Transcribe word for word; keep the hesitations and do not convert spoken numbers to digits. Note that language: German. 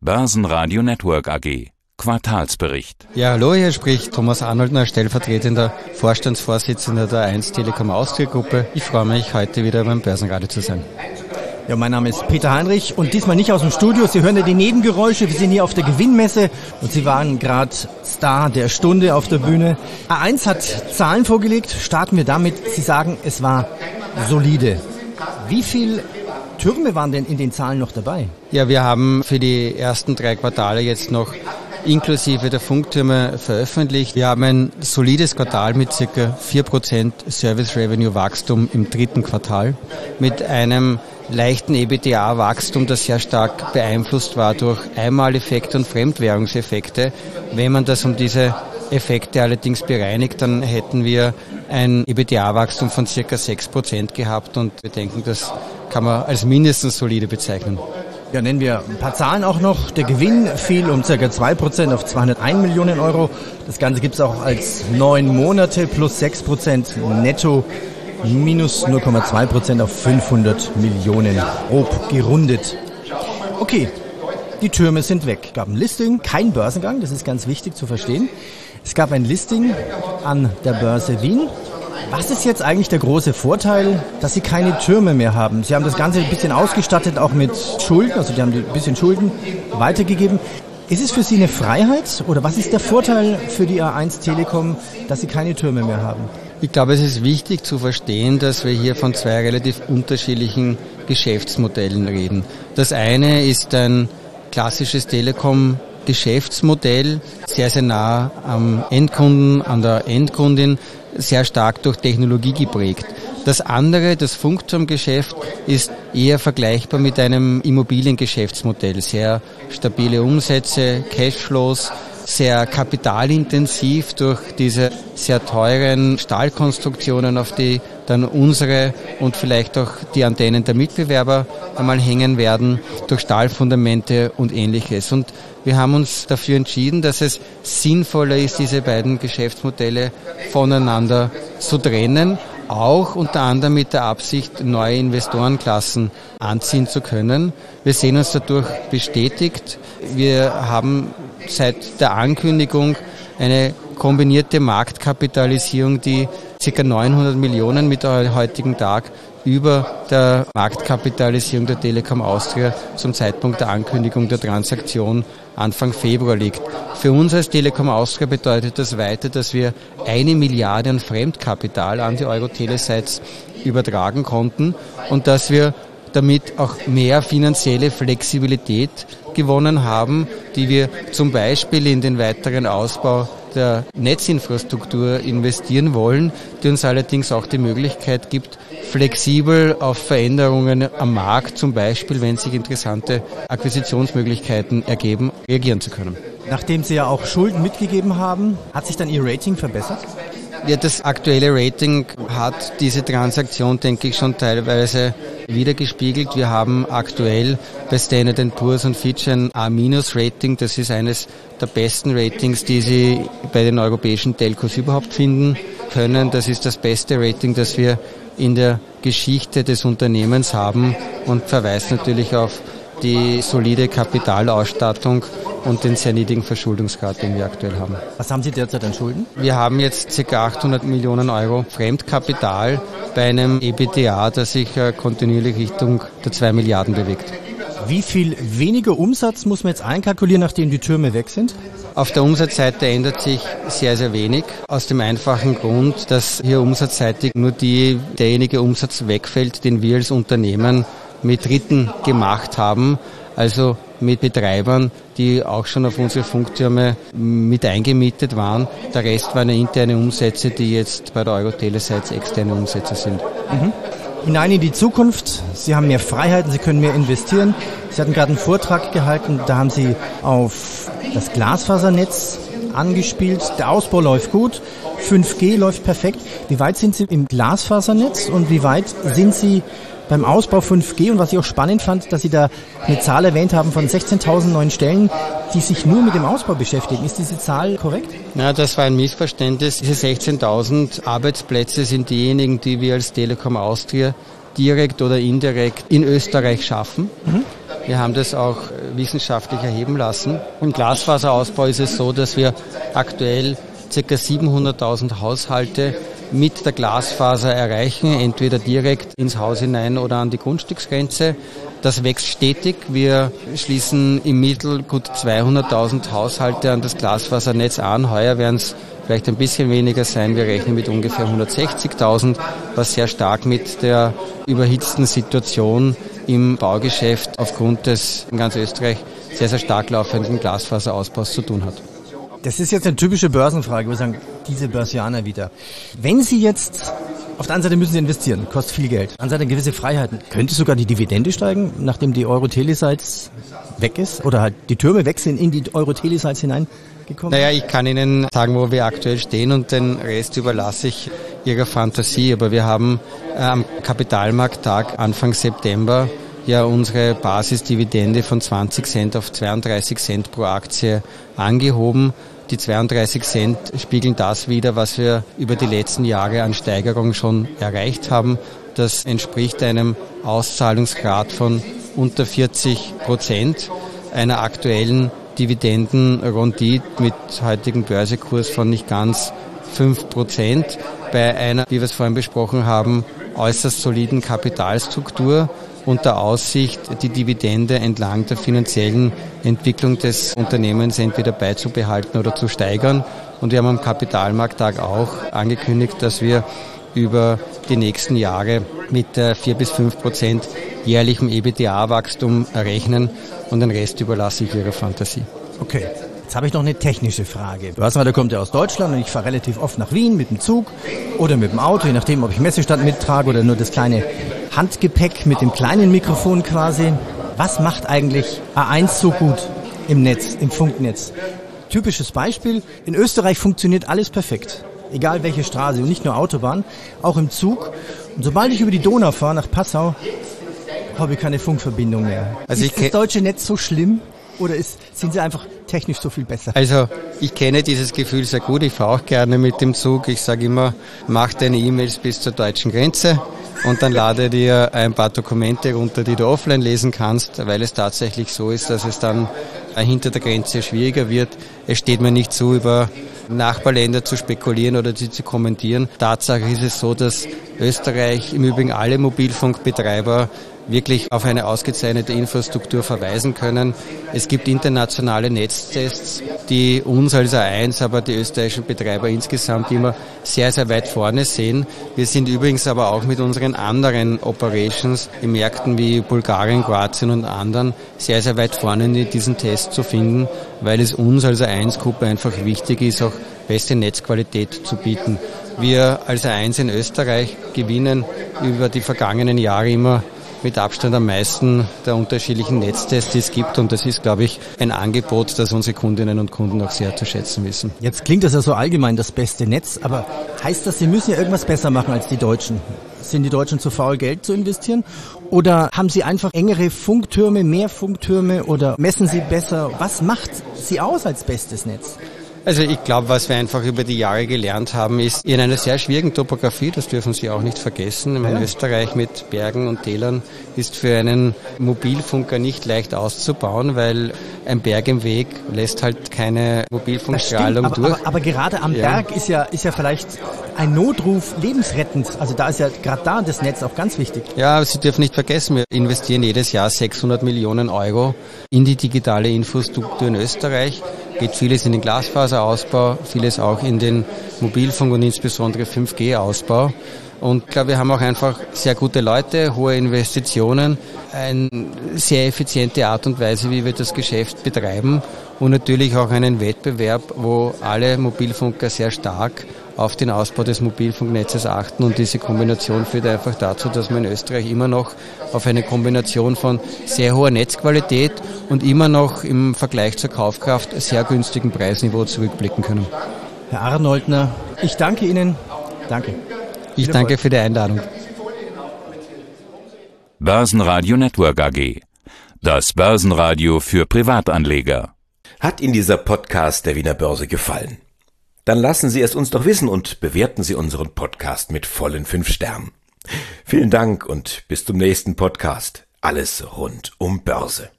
Börsenradio Network A G. Quartalsbericht. Ja, hallo, hier spricht Thomas Arnoldner, stellvertretender Vorstandsvorsitzender der eins Telekom Austria Gruppe. Ich freue mich, heute wieder beim Börsenradio zu sein. Ja, mein Name ist Peter Heinrich und diesmal nicht aus dem Studio. Sie hören ja die Nebengeräusche. Wir sind hier auf der Gewinnmesse und Sie waren gerade Star der Stunde auf der Bühne. A eins hat Zahlen vorgelegt. Starten wir damit. Sie sagen, es war solide. Wie viel Türme waren denn in den Zahlen noch dabei? Ja, wir haben für die ersten drei Quartale jetzt noch inklusive der Funktürme veröffentlicht. Wir haben ein solides Quartal mit ca. vier Prozent Service Revenue Wachstum im dritten Quartal, mit einem leichten EBITDA-Wachstum, das sehr stark beeinflusst war durch Einmaleffekte und Fremdwährungseffekte. Wenn man das um diese Effekte allerdings bereinigt, dann hätten wir ein EBITDA-Wachstum von ca. sechs Prozent gehabt und wir denken, das kann man als mindestens solide bezeichnen. Ja, nennen wir ein paar Zahlen auch noch. Der Gewinn fiel um ca. zwei Prozent auf zweihundertein Millionen Euro. Das Ganze gibt es auch als neun Monate plus sechs Prozent netto. Minus null Komma zwei Prozent auf fünfhundert Millionen, grob gerundet. Okay, die Türme sind weg. Es gab ein Listing, kein Börsengang, das ist ganz wichtig zu verstehen. Es gab ein Listing an der Börse Wien. Was ist jetzt eigentlich der große Vorteil, dass Sie keine Türme mehr haben? Sie haben das Ganze ein bisschen ausgestattet, auch mit Schulden, also die haben ein bisschen Schulden weitergegeben. Ist es für Sie eine Freiheit oder was ist der Vorteil für die A eins Telekom, dass Sie keine Türme mehr haben? Ich glaube, es ist wichtig zu verstehen, dass wir hier von zwei relativ unterschiedlichen Geschäftsmodellen reden. Das eine ist ein klassisches Telekom-Geschäftsmodell, sehr, sehr nah am Endkunden, an der Endkundin, sehr stark durch Technologie geprägt. Das andere, das Funkturmgeschäft, ist eher vergleichbar mit einem Immobiliengeschäftsmodell. Sehr stabile Umsätze, Cashflows, sehr kapitalintensiv durch diese sehr teuren Stahlkonstruktionen, auf die dann unsere und vielleicht auch die Antennen der Mitbewerber einmal hängen werden, durch Stahlfundamente und Ähnliches. Und wir haben uns dafür entschieden, dass es sinnvoller ist, diese beiden Geschäftsmodelle voneinander zu trennen, auch unter anderem mit der Absicht, neue Investorenklassen anziehen zu können. Wir sehen uns dadurch bestätigt. Wir haben seit der Ankündigung eine kombinierte Marktkapitalisierung, die ca. neunhundert Millionen mit der heutigen Tag über der Marktkapitalisierung der Telekom Austria zum Zeitpunkt der Ankündigung der Transaktion Anfang Februar liegt. Für uns als Telekom Austria bedeutet das weiter, dass wir eine Milliarde an Fremdkapital an die Euro-Telesites übertragen konnten und dass wir damit auch mehr finanzielle Flexibilität gewonnen haben, die wir zum Beispiel in den weiteren Ausbau der Netzinfrastruktur investieren wollen, die uns allerdings auch die Möglichkeit gibt, flexibel auf Veränderungen am Markt, zum Beispiel wenn sich interessante Akquisitionsmöglichkeiten ergeben, reagieren zu können. Nachdem Sie ja auch Schulden mitgegeben haben, hat sich dann Ihr Rating verbessert? Ja, das aktuelle Rating hat diese Transaktion, denke ich, schon teilweise wiedergespiegelt. Wir haben aktuell bei Standard and Poor's und Fitch ein A Minus Rating. Das ist eines der besten Ratings, die Sie bei den europäischen Telcos überhaupt finden können. Das ist das beste Rating, das wir in der Geschichte des Unternehmens haben und verweist natürlich auf die solide Kapitalausstattung und den sehr niedrigen Verschuldungsgrad, den wir aktuell haben. Was haben Sie derzeit an Schulden? Wir haben jetzt ca. achthundert Millionen Euro Fremdkapital bei einem EBITDA, das sich kontinuierlich Richtung der zwei Milliarden bewegt. Wie viel weniger Umsatz muss man jetzt einkalkulieren, nachdem die Türme weg sind? Auf der Umsatzseite ändert sich sehr, sehr wenig. Aus dem einfachen Grund, dass hier umsatzseitig nur die, derjenige Umsatz wegfällt, den wir als Unternehmen mit Dritten gemacht haben, also mit Betreibern, die auch schon auf unsere Funktürme mit eingemietet waren. Der Rest waren interne Umsätze, die jetzt bei der Euro-Telesites externe Umsätze sind. Mhm. Hinein in die Zukunft. Sie haben mehr Freiheiten, Sie können mehr investieren. Sie hatten gerade einen Vortrag gehalten, da haben Sie auf das Glasfasernetz angespielt. Der Ausbau läuft gut, fünf G läuft perfekt. Wie weit sind Sie im Glasfasernetz und wie weit sind Sie beim Ausbau fünf G? Und was ich auch spannend fand, dass Sie da eine Zahl erwähnt haben von sechzehntausend neuen Stellen, die sich nur mit dem Ausbau beschäftigen. Ist diese Zahl korrekt? Ja, das war ein Missverständnis. Diese sechzehntausend Arbeitsplätze sind diejenigen, die wir als Telekom Austria direkt oder indirekt in Österreich schaffen. Mhm. Wir haben das auch wissenschaftlich erheben lassen. Im Glasfaserausbau ist es so, dass wir aktuell ca. siebenhunderttausend Haushalte mit der Glasfaser erreichen, entweder direkt ins Haus hinein oder an die Grundstücksgrenze. Das wächst stetig. Wir schließen im Mittel gut zweihunderttausend Haushalte an das Glasfasernetz an. Heuer werden es vielleicht ein bisschen weniger sein. Wir rechnen mit ungefähr hundertsechzigtausend, was sehr stark mit der überhitzten Situation im Baugeschäft aufgrund des in ganz Österreich sehr, sehr stark laufenden Glasfaserausbaus zu tun hat. Das ist jetzt eine typische Börsenfrage. Wir sagen, diese Börsianer wieder. Wenn Sie jetzt, auf der einen Seite müssen Sie investieren, kostet viel Geld. Auf der anderen Seite gewisse Freiheiten. Könnte sogar die Dividende steigen, nachdem die Euro-Telesites weg ist? Oder halt die Türme weg sind in die Euro-Telesites hineingekommen? Naja, ich kann Ihnen sagen, wo wir aktuell stehen und den Rest überlasse ich Ihrer Fantasie. Aber wir haben äh, am Kapitalmarkttag Anfang September ja unsere Basisdividende von zwanzig Cent auf zweiunddreißig Cent pro Aktie angehoben. Die zweiunddreißig Cent spiegeln das wider, was wir über die letzten Jahre an Steigerung schon erreicht haben. Das entspricht einem Auszahlungsgrad von unter vierzig Prozent, einer aktuellen Dividendenrendite mit heutigem Börsekurs von nicht ganz fünf Prozent, bei einer, wie wir es vorhin besprochen haben, äußerst soliden Kapitalstruktur und der Aussicht, die Dividende entlang der finanziellen Entwicklung des Unternehmens entweder beizubehalten oder zu steigern. Und wir haben am Kapitalmarkttag auch angekündigt, dass wir über die nächsten Jahre mit vier bis fünf Prozent jährlichem EBITDA-Wachstum rechnen und den Rest überlasse ich Ihrer Fantasie. Okay. Jetzt habe ich noch eine technische Frage. Börsenradar kommt ja aus Deutschland und ich fahre relativ oft nach Wien mit dem Zug oder mit dem Auto, je nachdem, ob ich Messestand mittrage oder nur das kleine Handgepäck mit dem kleinen Mikrofon quasi. Was macht eigentlich A eins so gut im Netz, im Funknetz? Typisches Beispiel, in Österreich funktioniert alles perfekt. Egal welche Straße und nicht nur Autobahn, auch im Zug. Und sobald ich über die Donau fahre nach Passau, habe ich keine Funkverbindung mehr. Also ist das deutsche Netz so schlimm? Oder ist, sind sie einfach technisch so viel besser? Also ich kenne dieses Gefühl sehr gut. Ich fahre auch gerne mit dem Zug. Ich sage immer, mach deine E-Mails bis zur deutschen Grenze und dann lade dir ein paar Dokumente runter, die du offline lesen kannst, weil es tatsächlich so ist, dass es dann hinter der Grenze schwieriger wird. Es steht mir nicht zu, über Nachbarländer zu spekulieren oder sie zu kommentieren. Tatsache ist es so, dass Österreich, im Übrigen alle Mobilfunkbetreiber, wirklich auf eine ausgezeichnete Infrastruktur verweisen können. Es gibt internationale Netztests, die uns als A eins, aber die österreichischen Betreiber insgesamt immer sehr, sehr weit vorne sehen. Wir sind übrigens aber auch mit unseren anderen Operations in Märkten wie Bulgarien, Kroatien und anderen sehr, sehr weit vorne in diesen Tests zu finden, weil es uns als A eins Gruppe einfach wichtig ist, auch beste Netzqualität zu bieten. Wir als A eins in Österreich gewinnen über die vergangenen Jahre immer mit Abstand am meisten der unterschiedlichen Netztests, die es gibt. Und das ist, glaube ich, ein Angebot, das unsere Kundinnen und Kunden auch sehr zu schätzen wissen. Jetzt klingt das ja so allgemein, das beste Netz. Aber heißt das, Sie müssen ja irgendwas besser machen als die Deutschen? Sind die Deutschen zu faul, Geld zu investieren? Oder haben Sie einfach engere Funktürme, mehr Funktürme? Oder messen Sie besser? Was macht Sie aus als bestes Netz? Also ich glaube, was wir einfach über die Jahre gelernt haben, ist in einer sehr schwierigen Topografie, das dürfen Sie auch nicht vergessen. In ja. Österreich mit Bergen und Tälern ist für einen Mobilfunker nicht leicht auszubauen, weil ein Berg im Weg lässt halt keine Mobilfunkstrahlung aber, durch. Aber, aber gerade am ja. Berg ist ja, ist ja vielleicht ein Notruf lebensrettend. Also da ist ja gerade da das Netz auch ganz wichtig. Ja, aber Sie dürfen nicht vergessen, wir investieren jedes Jahr sechshundert Millionen Euro in die digitale Infrastruktur in Österreich. Geht vieles in den Glasfaserausbau, vieles auch in den Mobilfunk- und insbesondere fünf G Ausbau. Und ich glaube, wir haben auch einfach sehr gute Leute, hohe Investitionen, eine sehr effiziente Art und Weise, wie wir das Geschäft betreiben und natürlich auch einen Wettbewerb, wo alle Mobilfunker sehr stark auf den Ausbau des Mobilfunknetzes achten. Und diese Kombination führt einfach dazu, dass wir in Österreich immer noch auf eine Kombination von sehr hoher Netzqualität und immer noch im Vergleich zur Kaufkraft sehr günstigen Preisniveau zurückblicken können. Herr Arnoldner, ich danke Ihnen. Danke. Ich danke für die Einladung. Börsenradio Network A G. Das Börsenradio für Privatanleger. Hat Ihnen dieser Podcast der Wiener Börse gefallen? Dann lassen Sie es uns doch wissen und bewerten Sie unseren Podcast mit vollen fünf Sternen. Vielen Dank und bis zum nächsten Podcast. Alles rund um Börse.